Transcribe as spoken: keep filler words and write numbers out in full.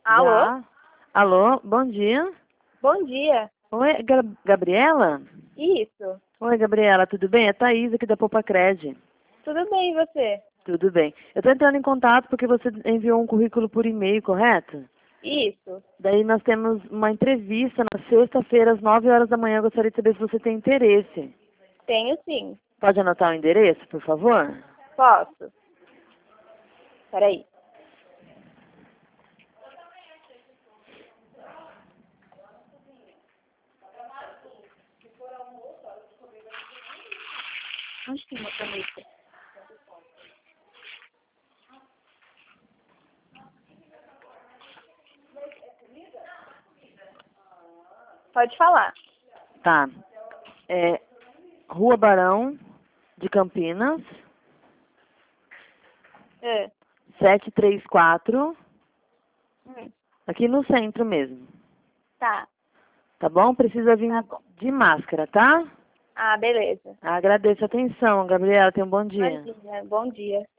Alô? Já. Alô, bom dia. Bom dia. Oi, Ga- Gabriela? Isso. Oi, Gabriela, tudo bem? É Thaís aqui da Popacred. Tudo bem, e você? Tudo bem. Eu estou entrando em contato porque você enviou um currículo por e-mail, correto? Isso. Daí nós temos uma entrevista na sexta-feira, às nove horas da manhã. Eu gostaria de saber se você tem interesse. Tenho sim. Pode anotar o endereço, por favor? Posso? Peraí. Onde tem uma caneta? Pode falar. Tá. É Rua Barão de Campinas, É. setecentos e trinta e quatro, Hum. aqui no centro mesmo. Tá. Tá bom? Precisa vir Tá bom. de máscara, tá? Ah, beleza. Agradeço a atenção, Gabriela. Tenha um bom dia. Imagina. Bom dia.